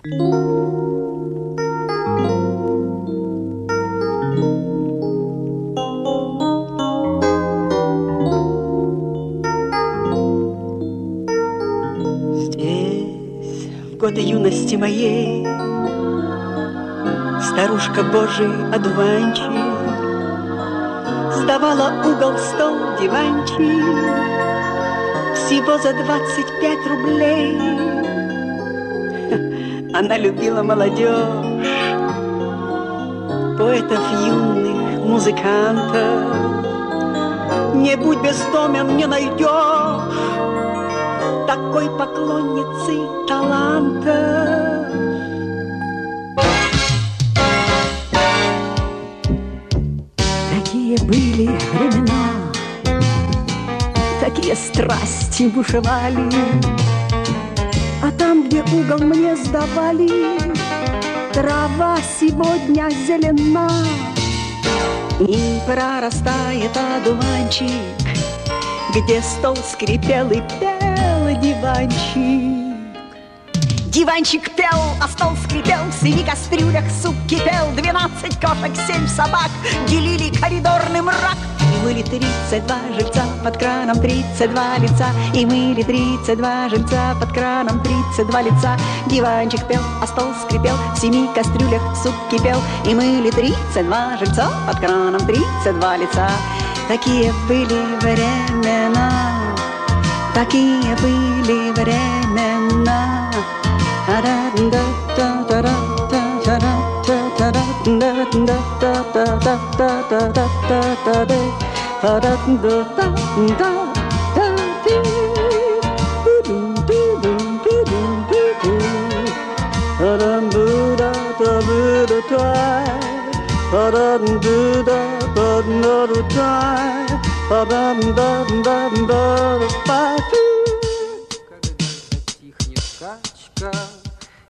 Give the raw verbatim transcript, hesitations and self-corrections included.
Здесь, в годы юности моей, старушка Божий одуванчик сдавала угол, стол, диванчик всего за двадцать пять рублей. Она любила молодежь, поэтов юных, музыкантов. Не будь бестомен, не найдешь такой поклонницы таланта. Такие были времена, такие страсти бушевали, а там, где угол мне сдавали, трава сегодня зелена. И прорастает одуванчик, где стол скрипел и пел диванчик. Диванчик пел, а стол скрипел, в семи кастрюлях суп кипел, двенадцать кошек, семь собак делили коридорный мрак. И мыли тридцать два жильца под краном, тридцать два лица. И мыли тридцать два жильца под краном, тридцать два лица. Диванчик пел, а стол скрипел, в семи кастрюлях суп кипел. И мыли тридцать два жильца под краном, тридцать два лица. Такие были времена, такие были времена. Ba-dum,